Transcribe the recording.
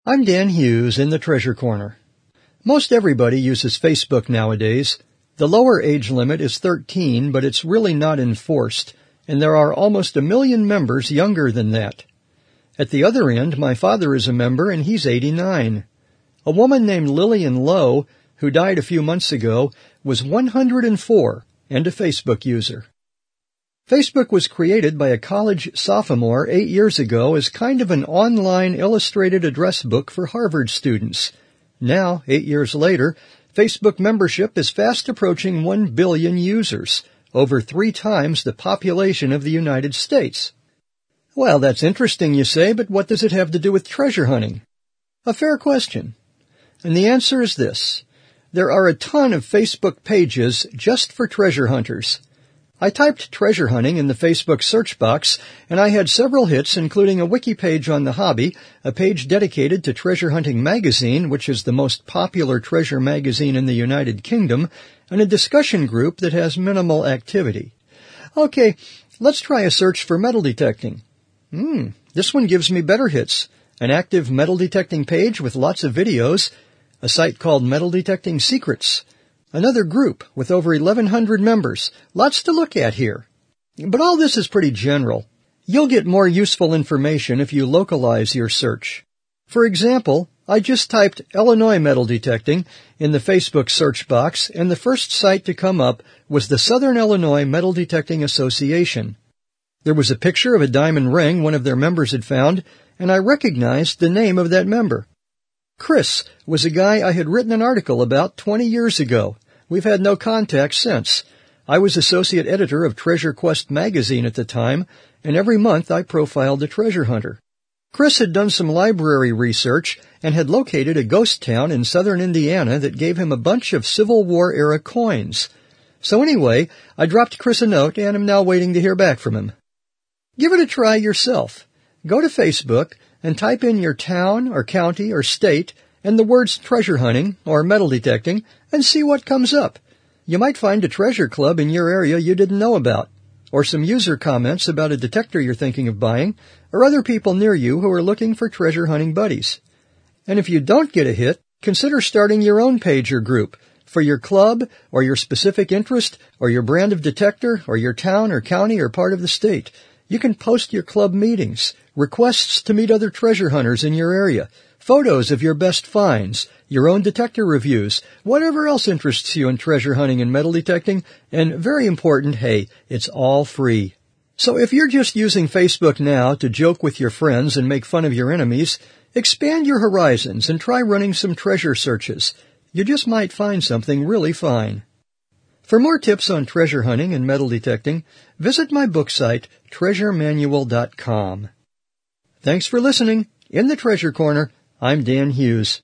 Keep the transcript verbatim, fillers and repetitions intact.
I'm Dan Hughes in the Treasure Corner. Most everybody uses Facebook nowadays. The lower age limit is thirteen, but it's really not enforced, and there are almost a million members younger than that. At the other end, my father is a member, and he's eighty-nine. A woman named Lillian Lowe, who died a few months ago, was one hundred four and a Facebook user. Facebook was created by a college sophomore eight years ago as kind of an online illustrated address book for Harvard students. Now, eight years later, Facebook membership is fast approaching one billion users, over three times the population of the United States. Well, that's interesting, you say, but what does it have to do with treasure hunting? A fair question. And the answer is this. There are a ton of Facebook pages just for treasure hunters. I typed treasure hunting in the Facebook search box, and I had several hits, including a wiki page on the hobby, a page dedicated to Treasure Hunting Magazine, which is the most popular treasure magazine in the United Kingdom, and a discussion group that has minimal activity. Okay, let's try a search for metal detecting. Hmm, this one gives me better hits. An active metal detecting page with lots of videos, a site called Metal Detecting Secrets, another group with over eleven hundred members. Lots to look at here. But all this is pretty general. You'll get more useful information if you localize your search. For example, I just typed Illinois metal detecting in the Facebook search box, and the first site to come up was the Southern Illinois Metal Detecting Association. There was a picture of a diamond ring one of their members had found, and I recognized the name of that member. Chris was a guy I had written an article about twenty years ago. We've had no contact since. I was associate editor of Treasure Quest magazine at the time, and every month I profiled a treasure hunter. Chris had done some library research and had located a ghost town in southern Indiana that gave him a bunch of Civil War-era coins. So anyway, I dropped Chris a note and am now waiting to hear back from him. Give it a try yourself. Go to Facebook and type in your town or county or state and the words treasure hunting or metal detecting and see what comes up. You might find a treasure club in your area you didn't know about, or some user comments about a detector you're thinking of buying, or other people near you who are looking for treasure hunting buddies. And if you don't get a hit, consider starting your own page or group for your club or your specific interest or your brand of detector or your town or county or part of the state. You can post your club meetings, requests to meet other treasure hunters in your area, photos of your best finds, your own detector reviews, whatever else interests you in treasure hunting and metal detecting, and very important, hey, it's all free. So if you're just using Facebook now to joke with your friends and make fun of your enemies, expand your horizons and try running some treasure searches. You just might find something really fine. For more tips on treasure hunting and metal detecting, visit my book site, treasure manual dot com. Thanks for listening. In the Treasure Corner, I'm Dan Hughes.